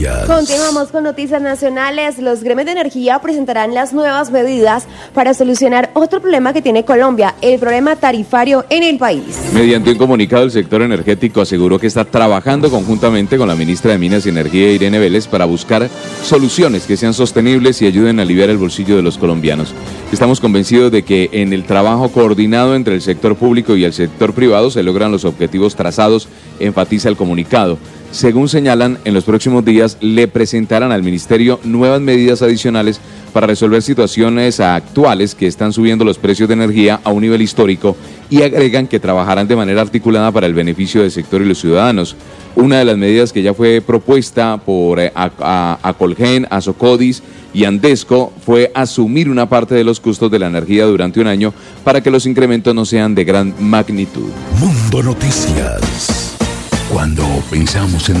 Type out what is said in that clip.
Continuamos con noticias nacionales. Los gremios de energía presentarán las nuevas medidas para solucionar otro problema que tiene Colombia, el problema tarifario en el país. Mediante un comunicado, el sector energético aseguró que está trabajando conjuntamente con la ministra de Minas y Energía, Irene Vélez, para buscar soluciones que sean sostenibles y ayuden a aliviar el bolsillo de los colombianos. Estamos convencidos de que en el trabajo coordinado entre el sector público y el sector privado se logran los objetivos trazados, enfatiza el comunicado. Según señalan, en los próximos días le presentarán al Ministerio nuevas medidas adicionales para resolver situaciones actuales que están subiendo los precios de energía a un nivel histórico y agregan que trabajarán de manera articulada para el beneficio del sector y los ciudadanos. Una de las medidas que ya fue propuesta por Acolgen, Asocodis y Andesco fue asumir una parte de los costos de la energía durante un año para que los incrementos no sean de gran magnitud. Mundo Noticias. Cuando pensamos en